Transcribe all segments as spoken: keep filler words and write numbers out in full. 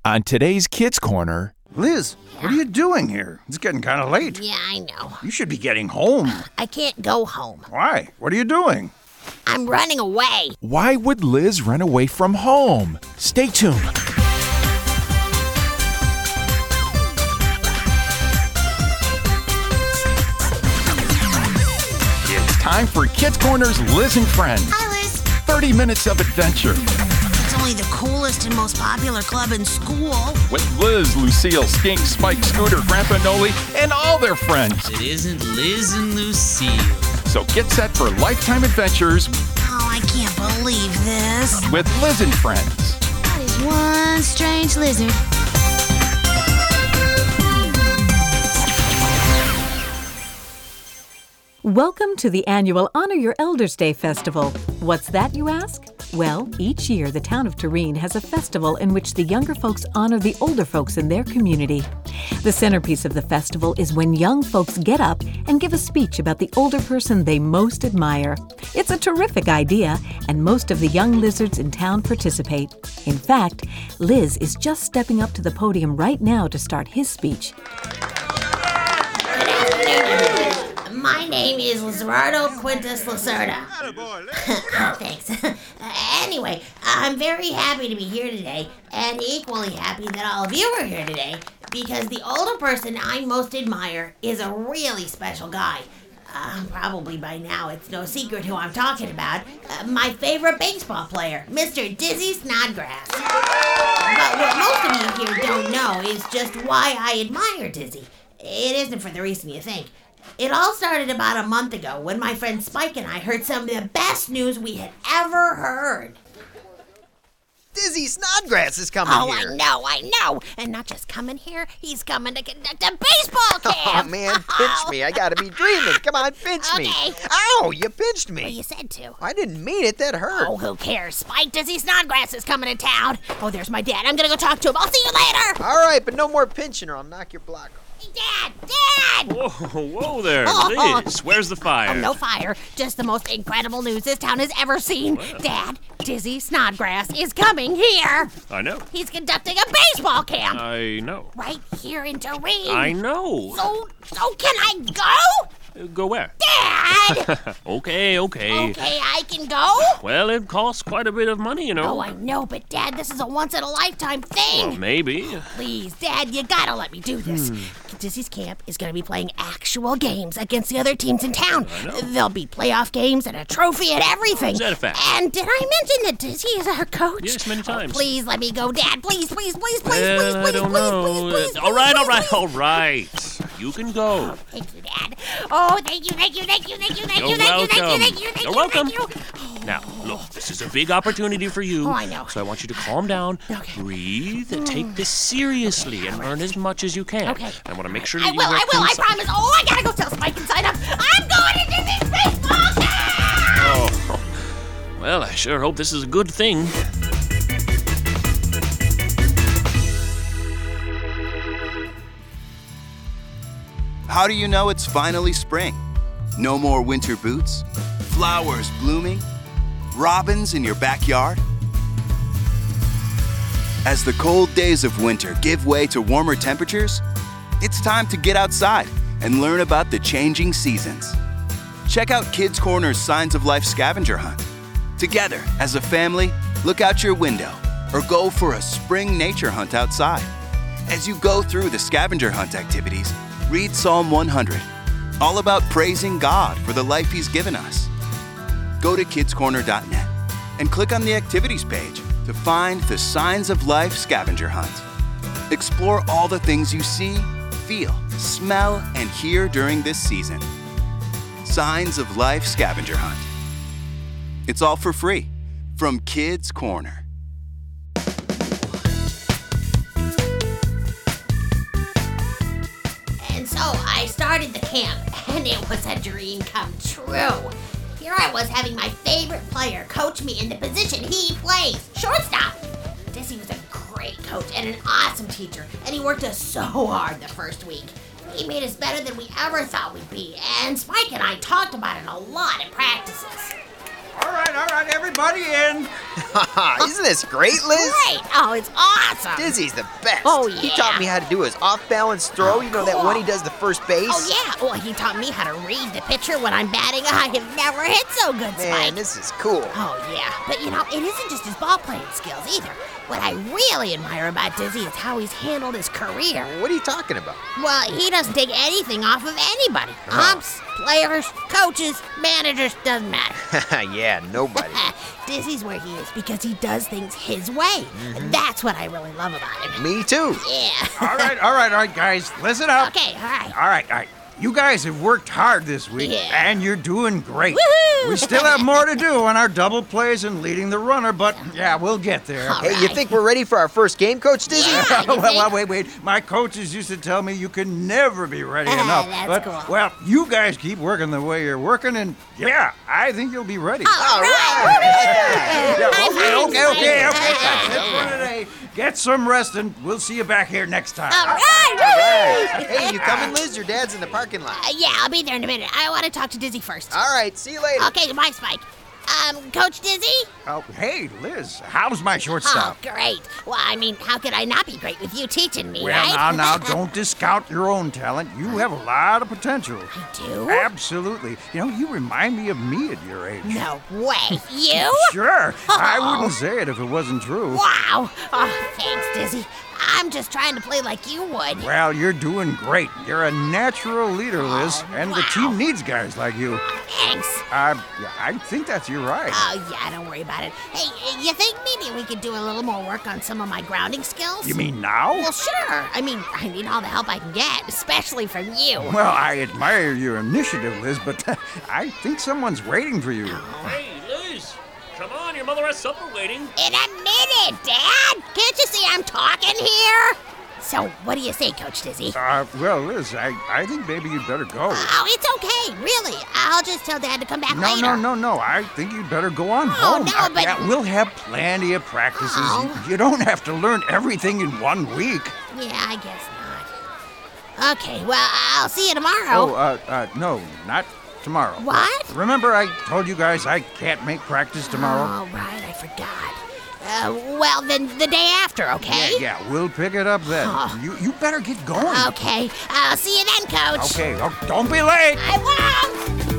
On today's Kids Corner... Liz, yeah. What are you doing here? It's getting kind of late. Yeah, I know. You should be getting home. I can't go home. Why? What are you doing? I'm running away. Why would Liz run away from home? Stay tuned. It's time for Kids Corner's Liz and Friends. Hi, Liz. thirty minutes of adventure. It's only the coolest and most popular club in school. With Liz, Lucille, Skink, Spike, Scooter, Grandpa Noli, and all their friends. It isn't Liz and Lucille. So get set for lifetime adventures. Oh, I can't believe this. With Liz and Friends. That is one strange lizard. Welcome to the annual Honor Your Elders Day Festival. What's that, you ask? Well, each year the town of Turin has a festival in which the younger folks honor the older folks in their community. The centerpiece of the festival is when young folks get up and give a speech about the older person they most admire. It's a terrific idea, and most of the young lizards in town participate. In fact, Liz is just stepping up to the podium right now to start his speech. My name is Lizardo Quintus Lacerda. Thanks. Anyway, I'm very happy to be here today, and equally happy that all of you are here today, because the older person I most admire is a really special guy. Uh, probably by now it's no secret who I'm talking about. Uh, my favorite baseball player, Mister Dizzy Snodgrass. But what most of you here don't know is just why I admire Dizzy. It isn't for the reason you think. It all started about a month ago when my friend Spike and I heard some of the best news we had ever heard. Dizzy Snodgrass is coming oh, here. Oh, I know, I know. And not just coming here, he's coming to conduct a baseball camp. Oh, man, pinch me. I gotta be dreaming. Come on, pinch okay. me. Ow, you pinched me. Well, you said to. I didn't mean it. That hurt. Oh, who cares? Spike Dizzy Snodgrass is coming to town. Oh, there's my dad. I'm gonna go talk to him. I'll see you later. All right, but no more pinching or I'll knock your block off. Dad! Dad! Whoa, whoa there, oh, Liz. Where's the fire? Oh, no fire. Just the most incredible news this town has ever seen. Well. Dad, Dizzy Snodgrass is coming here. I know. He's conducting a baseball camp. I know. Right here in Turin. I know. So, so can I go? Uh, go where? Dad! okay, okay. Okay, I can go? Well, it costs quite a bit of money, you know. Oh, I know, but Dad, this is a once-in-a-lifetime thing. Well, maybe. Please, Dad, you gotta let me do this. Hmm. Dizzy's camp is gonna be playing actual games against the other teams in town. I know. There'll be playoff games and a trophy and everything. Is that a fact? And did I mention that Dizzy is our coach? Yes, many times. Oh, please let me go, Dad. Please, please, please, please, well, please, please, I don't please, know. please, please, please, all right, please, all right, please. all right. You can go. Oh, thank you, Dad. Oh, thank you, thank you, thank you, thank you, thank You're you, thank you, thank you, welcome. thank you, thank You're you, welcome. thank you. Oh. Now, look, this is a big opportunity for you. Oh, I know. So I want you to calm down, okay. breathe, and take this seriously and learn as much as you can. Okay. I want to make sure that I you will, wear I will, I clean promise. Oh, I gotta go tell Spike and sign up. I'm going to Dizzy's baseball camp! Oh, well, I sure hope this is a good thing. How do you know it's finally spring? No more winter boots, flowers blooming, robins in your backyard. As the cold days of winter give way to warmer temperatures, it's time to get outside and learn about the changing seasons. Check out Kids Corner's Signs of Life scavenger hunt. Together, as a family, look out your window or go for a spring nature hunt outside. As you go through the scavenger hunt activities, read Psalm one hundred, all about praising God for the life He's given us. Go to kids corner dot net and click on the activities page to find the Signs of Life scavenger hunt. Explore all the things you see, feel, smell, and hear during this season. Signs of Life scavenger hunt. It's all for free from Kids Corner. And so I started the camp, and it was a dream come true. Here I was having my favorite player coach me in the position he plays, shortstop. Dizzy was a great coach and an awesome teacher, and he worked us so hard the first week. He made us better than we ever thought we'd be, and Spike and I talked about it a lot at practices. All right, all right, everybody in. Isn't this great, Liz? Great! Oh, it's awesome! Dizzy's the best. Oh, He yeah. taught me how to do his off-balance throw. You know that cool. one he does the first base? Oh, yeah. Well, he taught me how to read the pitcher when I'm batting. I have never hit so good, Man, Spike. this is cool. Oh, yeah. But, you know, it isn't just his ball playing skills either. What I really admire about Dizzy is how he's handled his career. What are you talking about? Well, he doesn't take anything off of anybody. Umps, players, coaches, managers, doesn't matter. Yeah, nobody. Dizzy's where he is because he does things his way. That's what I really love about him. Me too. Yeah. All right, all right, all right, guys, listen up. Okay, all right. All right, all right. You guys have worked hard this week, Yeah. and you're doing great. Woohoo! We still have more to do on our double plays and leading the runner, but yeah, we'll get there. All Hey, you right. think we're ready for our first game, Coach Dizzy? Yeah. you well, well, think? wait, wait. My coaches used to tell me you can never be ready Ah, enough. that's but, cool. well, you guys keep working the way you're working, and yeah, I think you'll be ready. All right. Yeah, High okay, five, okay, okay, Spike. okay. High That's five. for today. Get some rest, and we'll see you back here next time. All right. woo! Hey, you coming, Liz? Your dad's in the parking lot. Uh, yeah, I'll be there in a minute. I want to talk to Dizzy first. All right, see you later. Okay, bye, Spike. Um, Coach Dizzy? Oh, hey, Liz, how's my Oh, shortstop? great. Well, I mean, how could I not be great with you teaching me, Well, right? now, now, don't discount your own talent. You have a lot of potential. I do? Absolutely. You know, you remind me of me at your age. No way. You? Sure. I Oh. wouldn't say it if it wasn't true. Wow. Oh, thanks, Dizzy. I'm just trying to play like you would. Well, you're doing great. You're a natural leader, Liz, Oh, and the wow. team needs guys like you. Thanks. Uh, yeah, I think that's your right. Oh, yeah, don't worry about it. Hey, you think maybe we could do a little more work on some of my grounding skills? You mean now? Well, sure. I mean, I need all the help I can get, especially from you. Well, I admire your initiative, Liz, but I think someone's waiting for you. Hey, Liz, come on, your mother has supper waiting. In a minute, Dad! Can't you see I'm talking here? So, what do you say, Coach Dizzy? Uh, well, Liz, I, I think maybe you'd better go. Oh, it's okay, really. I'll just tell Dad to come back No, later. no, no, no. I think you'd better go on Oh, home. no, Uh, but- yeah, we'll have plenty of practices. Oh. You, you don't have to learn everything in one week. Yeah, I guess not. Okay, well, I'll see you tomorrow. Oh, uh, uh, no, not tomorrow. What? Remember I told you guys I can't make practice tomorrow? Oh, right, I forgot. Uh, well, then the day after, okay? Yeah, yeah, we'll pick it up then. Oh. You you better get going. Okay, I'll see you then, Coach. Okay, oh, don't be late. I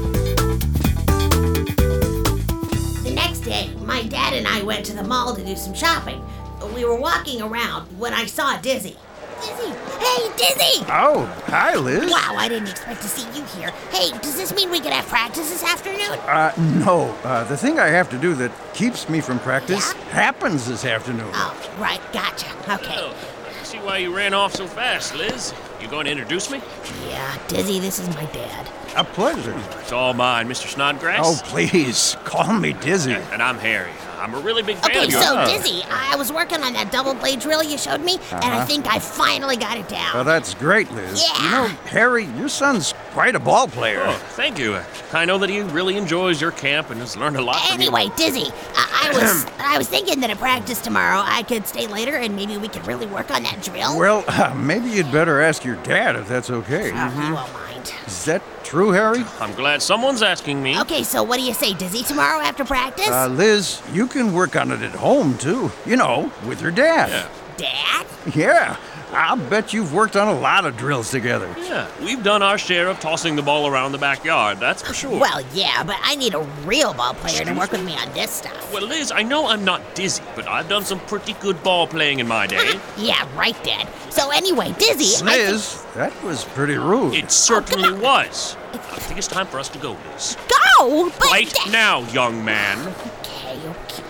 won't! The next day, my dad and I went to the mall to do some shopping. We were walking around when I saw Dizzy. Dizzy! Hey, Dizzy! Oh, hi, Liz. Wow, I didn't expect to see you here. Hey, does this mean we could have practice this afternoon? Uh, no. Uh, the thing I have to do that keeps me from practice Yeah? happens this afternoon. Oh, right, gotcha. Okay. Oh, I see why you ran off so fast, Liz. You going to introduce me? Yeah, Dizzy, this is my dad. A pleasure. It's all mine, Mister Snodgrass. Oh, please, call me Dizzy. And I'm Harry. I'm a really big fan Okay, of yours. so Dizzy, I was working on that double blade drill you showed me, and I Uh-huh. think I finally got it down. Well, that's great, Liz. Yeah. You know, Harry, your son's quite a ball player. Oh, thank you. I know that he really enjoys your camp and has learned a lot from you. Anyway, Dizzy, I, I was I was thinking that at practice tomorrow I could stay later and maybe we could really work on that drill. Well, uh, maybe you'd better ask your dad if that's okay. Oh, he won't mind. Is that true, Harry? I'm glad someone's asking me. Okay, so what do you say, Dizzy, tomorrow after practice? Uh, Liz, you can work on it at home, too. You know, with your dad. Yeah. Dad? Yeah. I'll bet you've worked on a lot of drills together. Yeah, we've done our share of tossing the ball around the backyard, that's for sure. Well, yeah, but I need a real ball player to work with me on this stuff. Well, Liz, I know I'm not Dizzy, but I've done some pretty good ball playing in my day. Yeah, right, Dad. So anyway, Dizzy, I think- Liz, that was pretty rude. It certainly was. I think it's time for us to go, Liz. Go! But Right Dad- now, young man. Okay, okay.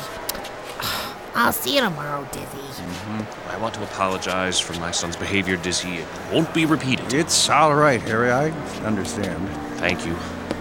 I'll see you tomorrow, Dizzy. I want to apologize for my son's behavior, Dizzy. It won't be repeated. It's all right, Harry. I understand. Thank you.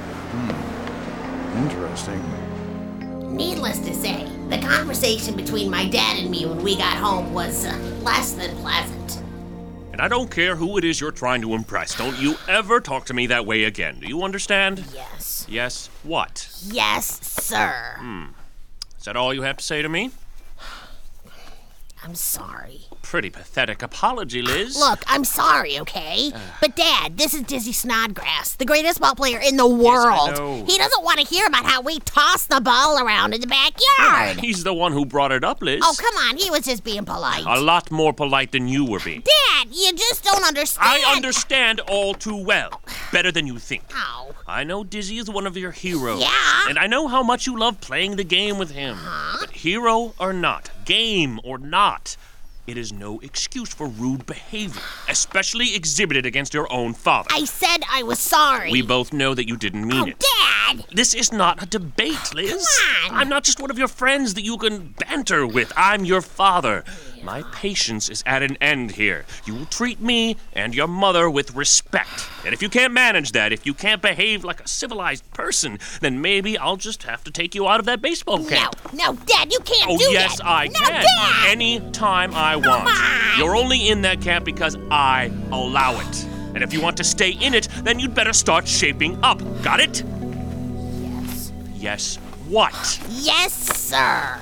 Interesting. Needless to say, the conversation between my dad and me when we got home was uh, less than pleasant. And I don't care who it is you're trying to impress. Don't you ever talk to me that way again. Do you understand? Yes. Yes. What? Yes, sir. Is that all you have to say to me? I'm sorry. Pretty pathetic apology, Liz. Look, I'm sorry, okay? But Dad, this is Dizzy Snodgrass, the greatest ball player in the world. Yes, I know. He doesn't want to hear about how we toss the ball around in the backyard. He's the one who brought it up, Liz. Oh, come on, he was just being polite. A lot more polite than you were being. Dad, you just don't understand. I understand all too well. Better than you think. Ow. I know Dizzy is one of your heroes. Yeah? And I know how much you love playing the game with him. Huh? But hero or not, game or not, it is no excuse for rude behavior, especially exhibited against your own father. I said I was sorry. We both know that you didn't mean Oh, it. Dad! This is not a debate, Liz. Come on. I'm not just one of your friends that you can banter with. I'm your father. My patience is at an end here. You will treat me and your mother with respect. And if you can't manage that, if you can't behave like a civilized person, then maybe I'll just have to take you out of that baseball camp. No, no, Dad, you can't Oh, do yes, that. I no, can. Dad! Anytime I want. on. You're only in that camp because I allow it. And if you want to stay in it, then you'd better start shaping up. Got it? Yes. Yes. What? Yes, sir.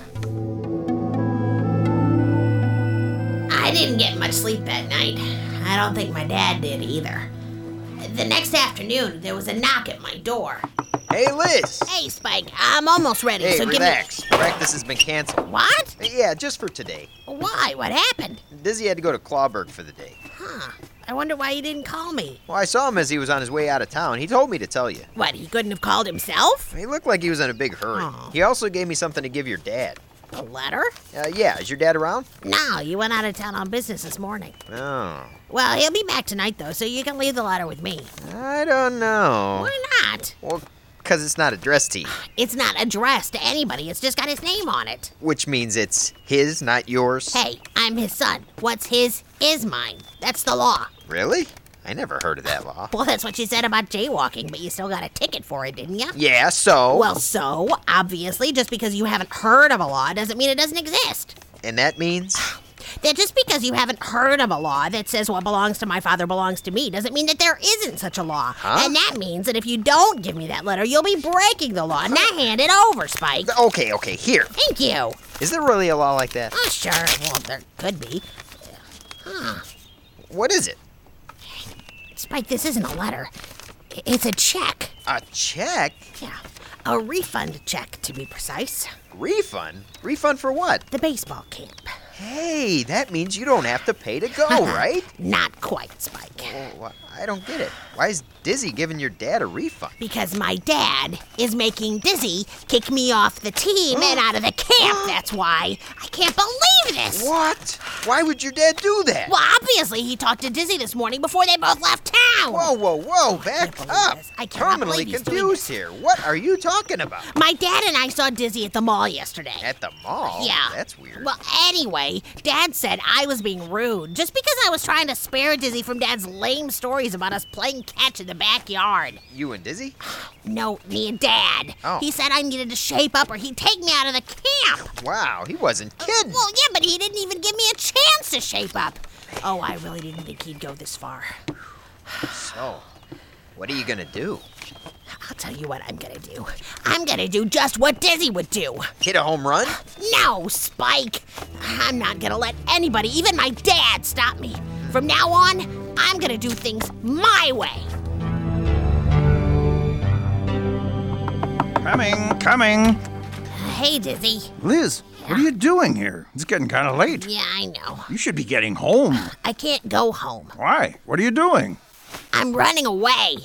I didn't get much sleep that night. I don't think my dad did either. The next afternoon, there was a knock at my door. Hey, Liz. Hey, Spike, I'm almost ready, Hey, so relax. Practice has been canceled. give me... What? Yeah, just for today. Why? What happened? Dizzy had to go to Clawburg for the day. Huh. I wonder why he didn't call me. Well, I saw him as he was on his way out of town. He told me to tell you. What, he couldn't have called himself? He looked like he was in a big hurry. Oh. He also gave me something to give your dad. A letter? Uh, yeah, is your dad around? No, he went out of town on business this morning. Oh, Well, he'll be back tonight, though, so you can leave the letter with me. I don't know. Why not? Well, because it's not addressed to you, It's not addressed to anybody. It's just got his name on it. which means it's his, not yours. Hey, I'm his son. What's his is mine. That's the law. Really? I never heard of that law. Well, that's what you said about jaywalking, but you still got a ticket for it, didn't you? Yeah, so? Well, so, obviously, just because you haven't heard of a law doesn't mean it doesn't exist. And that means? That just because you haven't heard of a law that says what belongs to my father belongs to me doesn't mean that there isn't such a law. Huh? And that means that if you don't give me that letter, you'll be breaking the law. Now hand it over, Spike. Okay, okay, here. Thank you. Is there really a law like that? Oh, sure. Well, there could be. What is it? Spike, this isn't a letter. I- It's a check. A check? Yeah. A refund check, to be precise. Refund? Refund for what? The baseball camp. Hey, that means you don't have to pay to go, right? Not quite, Spike. Well, I don't get it. Why is Dizzy giving your dad a refund? Because my dad is making Dizzy kick me off the team and out of the camp. That's why. I can't believe this. What? Why would your dad do that? Well, obviously, he talked to Dizzy this morning before they both left town. Whoa, whoa, whoa, back believe up. this. I cannot Terminally believe he's doing confused here. What are you talking about? My dad and I saw Dizzy at the mall yesterday. At the mall? Yeah. That's weird. Well, anyway, Dad said I was being rude just because I was trying to spare Dizzy from Dad's lame stories about us playing catch in the backyard. You and Dizzy? No, me and Dad. Oh. He said I needed to shape up or he'd take me out of the camp. Wow, he wasn't kidding. Well, yeah, but he didn't even give me a chance to shape up. Oh, I really didn't think he'd go this far. So, what are you gonna do? I'll tell you what I'm gonna do. I'm gonna do just what Dizzy would do. Hit a home run? No, Spike. I'm not gonna let anybody, even my dad, stop me. From now on, I'm gonna do things my way. Coming, coming. Hey, Dizzy. Liz, what are you doing here? It's getting kind of late. Yeah, I know. You should be getting home. I can't go home. Why? What are you doing? I'm running away.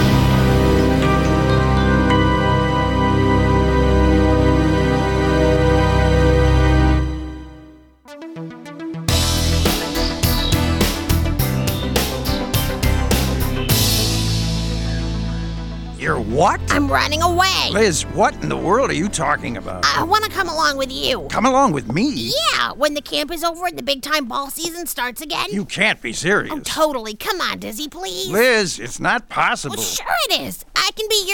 You're what? I'm running away. Liz, what in the world are you talking about? I want to come along with you. Come along with me. Yeah, when the camp is over and the big time ball season starts again. You can't be serious. Oh, totally. Come on, Dizzy, please. Liz, it's not possible. Well, sure it is. I can be your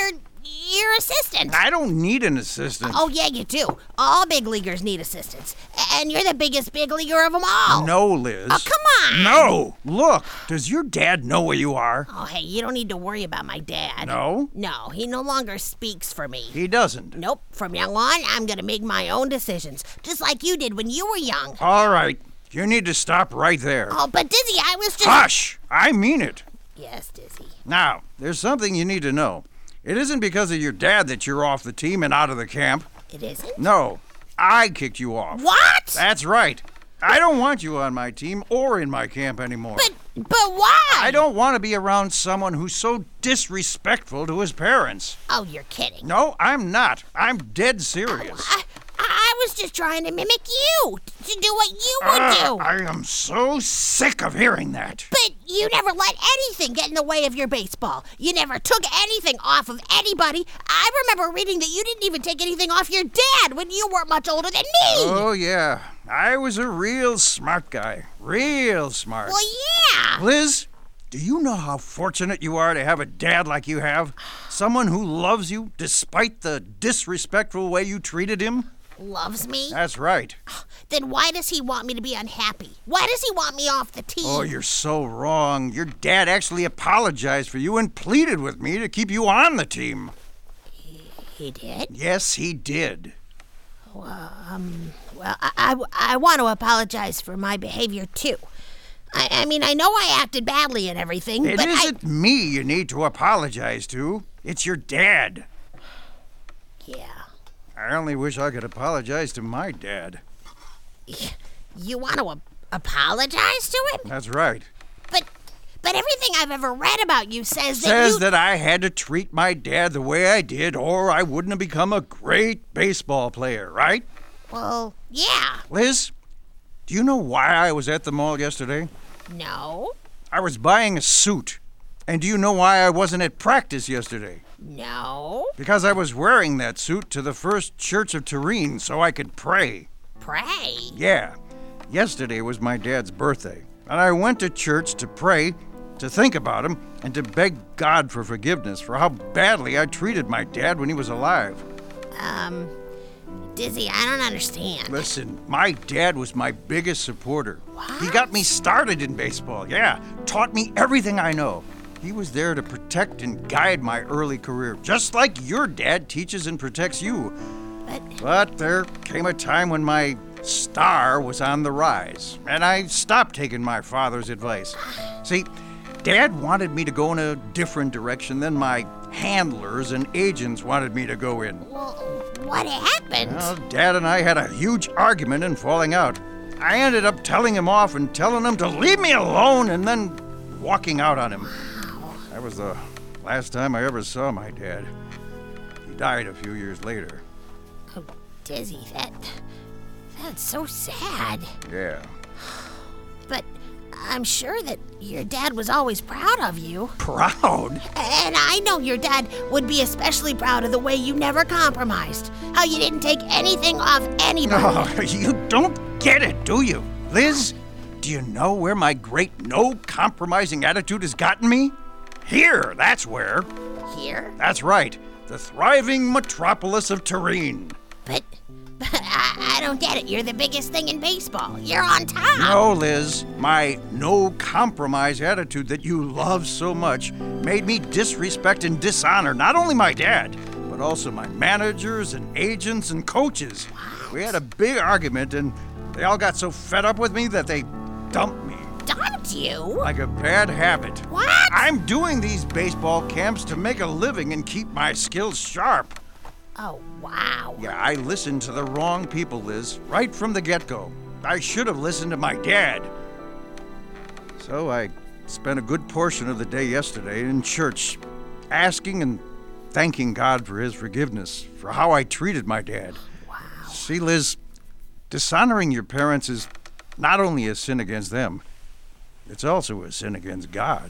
your assistant. I don't need an assistant. Oh, yeah, you do. All big leaguers need assistants. And you're the biggest big leaguer of them all. No, Liz. Oh, come on. No. Look, does your dad know where you are? Oh, hey, you don't need to worry about my dad. No? No, he no longer speaks for me. He doesn't. Nope. From now on, I'm going to make my own decisions, just like you did when you were young. All right. You need to stop right there. Oh, but Dizzy, I was just... Hush! I mean it. Yes, Dizzy. Now, there's something you need to know. It isn't because of your dad that you're off the team and out of the camp. It isn't? No, I kicked you off. What? That's right. I don't want you on my team or in my camp anymore. But, but why? I don't want to be around someone who's so disrespectful to his parents. Oh, you're kidding. No, I'm not. I'm dead serious. I, I was just trying to mimic you, to do what you would Ah, do. I am so sick of hearing that. But you never let anything get in the way of your baseball. You never took anything off of anybody. I remember reading that you didn't even take anything off your dad when you weren't much older than me. Oh, yeah. I was a real smart guy. Real smart. Well, yeah. Liz, do you know how fortunate you are to have a dad like you have? Someone who loves you despite the disrespectful way you treated him? Loves me? That's right. Then why does he want me to be unhappy? Why does he want me off the team? Oh, you're so wrong. Your dad actually apologized for you and pleaded with me to keep you on the team. He did? Yes, he did. Well, um, well, I, I, I want to apologize for my behavior, too. I, I mean, I know I acted badly and everything, It but isn't me you need to apologize to. It's your dad. Yeah. I only wish I could apologize to my dad. You want to ap- apologize to him? That's right. But but everything I've ever read about you says that Says you... that I had to treat my dad the way I did, or I wouldn't have become a great baseball player, right? Well, yeah. Liz, do you know why I was at the mall yesterday? No. I was buying a suit. And do you know why I wasn't at practice yesterday? No. Because I was wearing that suit to the First Church of Turin so I could pray. Pray? Yeah. Yesterday was my dad's birthday, and I went to church to pray, to think about him, and to beg God for forgiveness for how badly I treated my dad when he was alive. Um, Dizzy, I don't understand. Listen, my dad was my biggest supporter. What? He got me started in baseball, yeah. Taught me everything I know. He was there to protect and guide my early career, just like your dad teaches and protects you. But, But there came a time when my star was on the rise, and I stopped taking my father's advice. See, Dad wanted me to go in a different direction than my handlers and agents wanted me to go in. well, what happened? Well, Dad and I had a huge argument and falling out. I ended up telling him off and telling him to leave me alone and then walking out on him. That was the last time I ever saw my dad. He died a few years later. Oh, Dizzy, that... That's so sad. Yeah. But I'm sure that your dad was always proud of you. Proud? And I know your dad would be especially proud of the way you never compromised. How you didn't take anything off anybody. Oh, you don't get it, do you? Liz, do you know where my great no-compromising attitude has gotten me? Here, that's where. Here? That's right. The thriving metropolis of Turin. But, but I, I don't get it. You're the biggest thing in baseball. You're on top. No, Liz. My no-compromise attitude that you love so much made me disrespect and dishonor not only my dad, but also my managers and agents and coaches. What? We had a big argument, and they all got so fed up with me that they dumped me. Dumped you? Like a bad habit. What? I'm doing these baseball camps to make a living and keep my skills sharp. Oh, wow. Yeah, I listened to the wrong people, Liz, right from the get-go. I should have listened to my dad. So I spent a good portion of the day yesterday in church, asking and thanking God for his forgiveness, for how I treated my dad. Wow. See, Liz, dishonoring your parents is not only a sin against them, it's also a sin against God.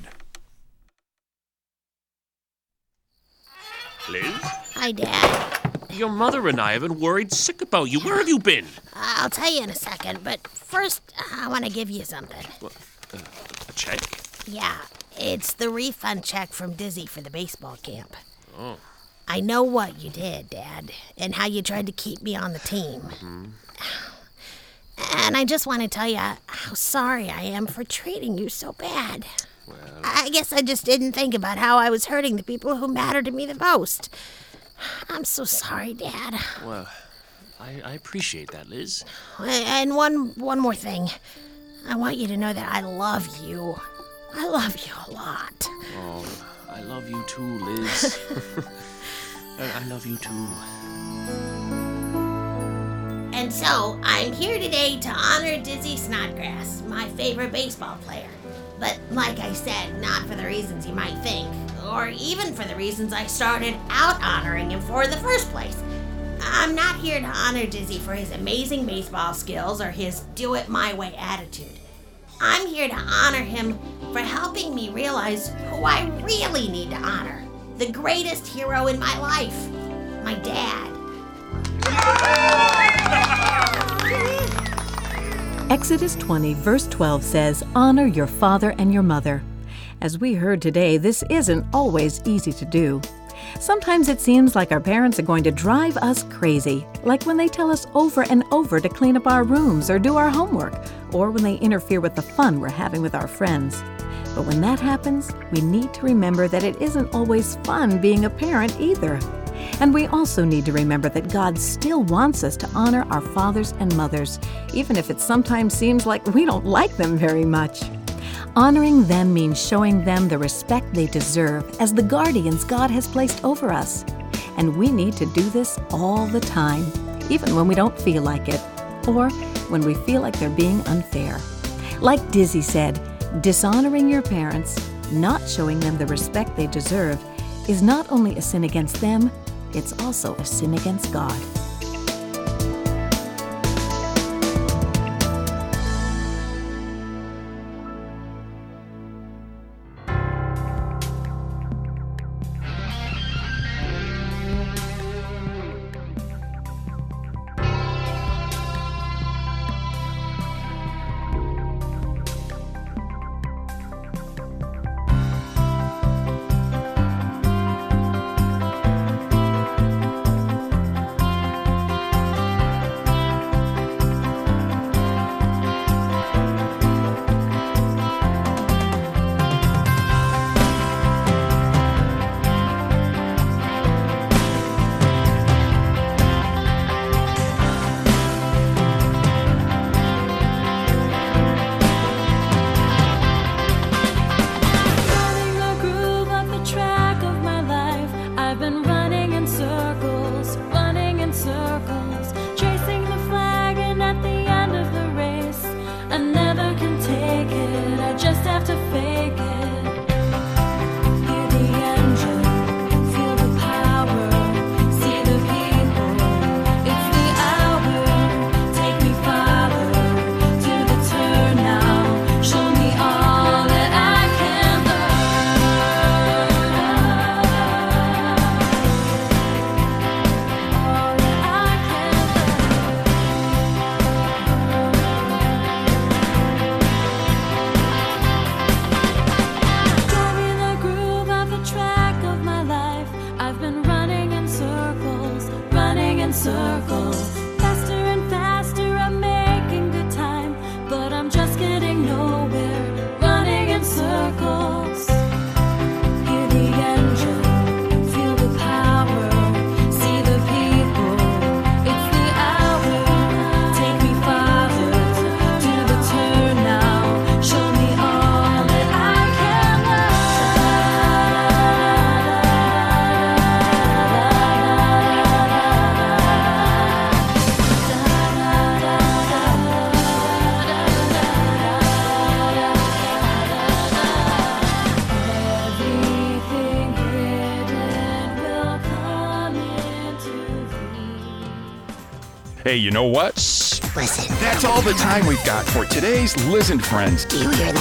Liz? Hi, Dad. Your mother and I have been worried sick about you. Where have you been? I'll tell you in a second, but first, I want to give you something. Uh, a check? Yeah, it's the refund check from Dizzy for the baseball camp. Oh. I know what you did, Dad, and how you tried to keep me on the team. Mm-hmm. And I just want to tell you how sorry I am for treating you so bad. Well, I guess I just didn't think about how I was hurting the people who matter to me the most. I'm so sorry, Dad. well, I, I appreciate that, Liz. And one one more thing. I want you to know that I love you. I love you a lot. Oh, I love you too, Liz. I, I love you too. And so, I'm here today to honor Dizzy Snodgrass, my favorite baseball player. But like I said, not for the reasons you might think, or even for the reasons I started out honoring him for in the first place. I'm not here to honor Dizzy for his amazing baseball skills or his do-it-my-way attitude. I'm here to honor him for helping me realize who I really need to honor. The greatest hero in my life, my dad. Exodus twenty, verse twelve says, "Honor your father and your mother." As we heard today, this isn't always easy to do. Sometimes it seems like our parents are going to drive us crazy, like when they tell us over and over to clean up our rooms or do our homework, or when they interfere with the fun we're having with our friends. But when that happens, we need to remember that it isn't always fun being a parent either. And we also need to remember that God still wants us to honor our fathers and mothers, even if it sometimes seems like we don't like them very much. Honoring them means showing them the respect they deserve as the guardians God has placed over us. And we need to do this all the time, even when we don't feel like it, or when we feel like they're being unfair. Like Dizzy said, dishonoring your parents, not showing them the respect they deserve, is not only a sin against them, it's also a sin against God. Hey, you know what? Listen. That's all the time we've got for today's Liz and Friends. Do you hear that? Don't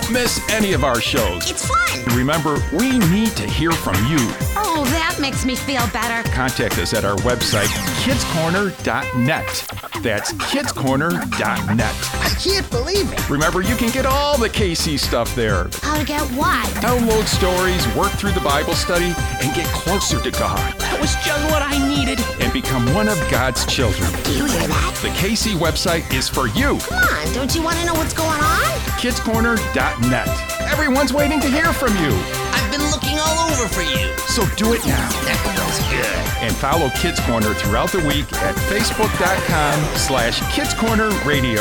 Don't miss any of our shows. It's fun. Remember, we need to hear from you. Oh, that makes me feel better. Contact us at our website, kids corner dot net. That's kids corner dot net. I can't believe it. Remember, you can get all the K C stuff there. How to get what? Download stories, work through the Bible study, and get closer to God. That was just what I needed. And become one of God's children. Do you hear that? The K C website is for you. Come on, don't you want to know what's going on? kids corner dot net. Everyone's waiting to hear from you. I've been looking all over for you. So do it now. That feels good. And follow Kids Corner throughout the week at facebook.com slash Kids Corner Radio.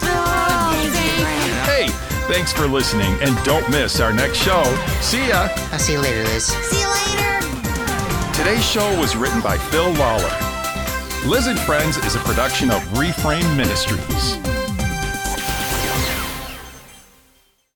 Hey, thanks for listening, and don't miss our next show. See ya. I'll see you later, Liz. See you later. Today's show was written by Phil Lawler. Liz and Friends is a production of Reframe Ministries.